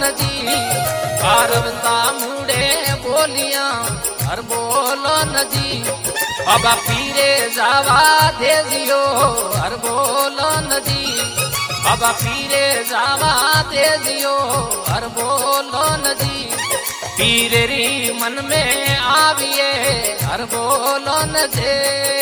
जी पारवता मुड़े बोलियां हर बोलो न जी बाबा पीरे जावा दे जियो हर बोलो न जी बाबा पीरे जावा दे जियो हर बोलो न जी पीरे री मन में आविए हर बोलो न जे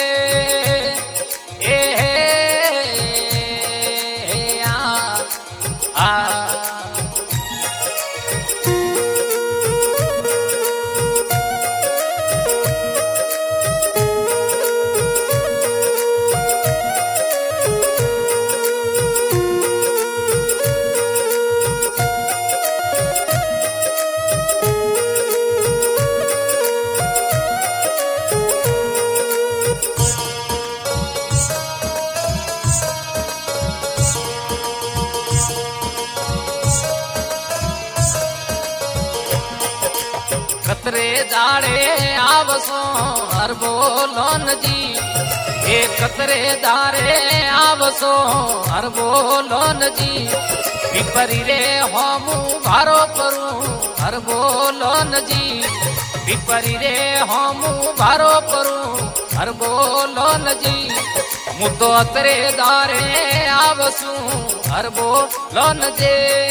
कतरे दाड़े आवसो हर बोलो न जी हे कतरे दाड़े आवसो हर बोलो न जी पिपरी रे होमू भारो परू हर बोलो न जी पिपरी रे होमू भारो परू हर बोलो न जी मुतो अतरे दारे आवसू हर बोलो न जे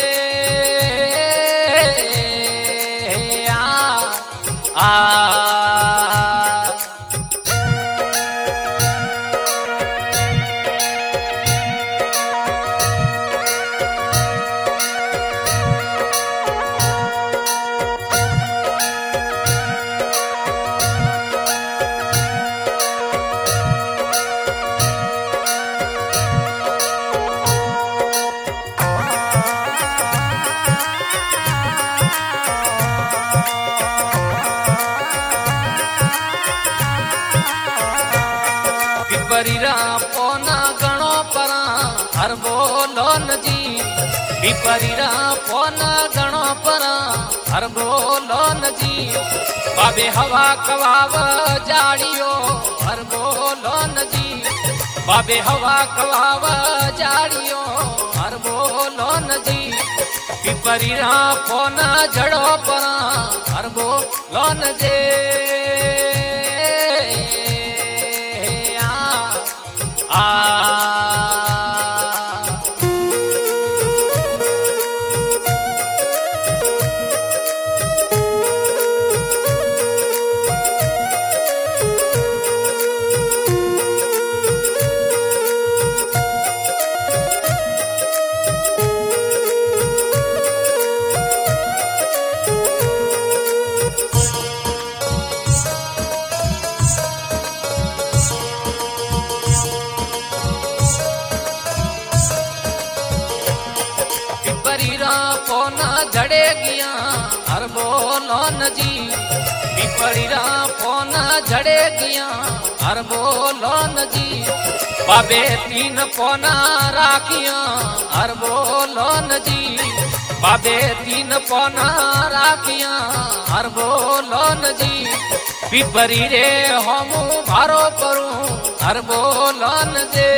पिपरीरा पोना गणो परा हर बोलो न जी पिपरीरा पोना गणो परा हर बोलो न जी बाबे हवा कवाव जाड़ियो हर बोलो न जी बाबे हवा कवाव जाड़ियो हर बोलो न जी पिपरीरा पोना जड़ो परा हर बोलो न जे पिपरीरा पोना झड़े गिया हर बोलो न जी पिपरीरा पोना झड़े गिया हर बोलो न जी बाबे तीन पोना राखिया हर बोलो न जी बाबे तीन पोना राखिया हर बोलो न जी पिपरी रे होमू भारो परू हर बोलो न जे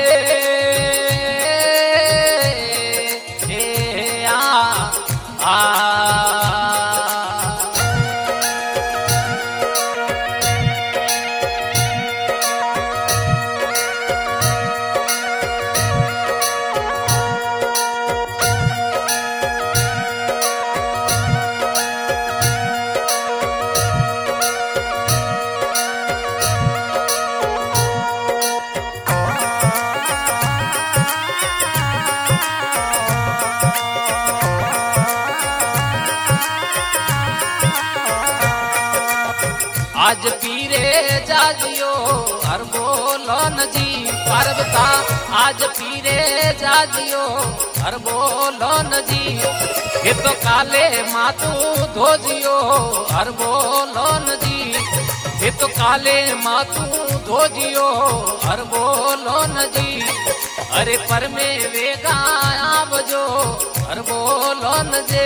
आज पीरे जाजियो हर बोलो न जी पार्वता आज पीरे जाजियो हर बोलो न जी ये तो काले मातू धोजियो हर बोलो न जी ये तो काले मातू धोजियो हर बोलो न जी अरे पर में वेगा आवजो हर बोलो न जे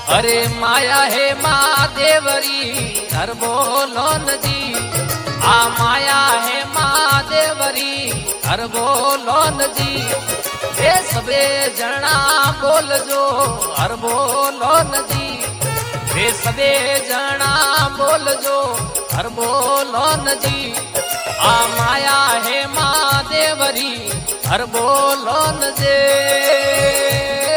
अरे माया है महादेवरी हर बोलो न जी आ माया है महादेवरी हर बोलो न जी ये सबे जना बोल जो हर बोलो न जी वे सबे जना बोल जो हर बोलो न जी आ माया है महादेवरी हर बोलो न जे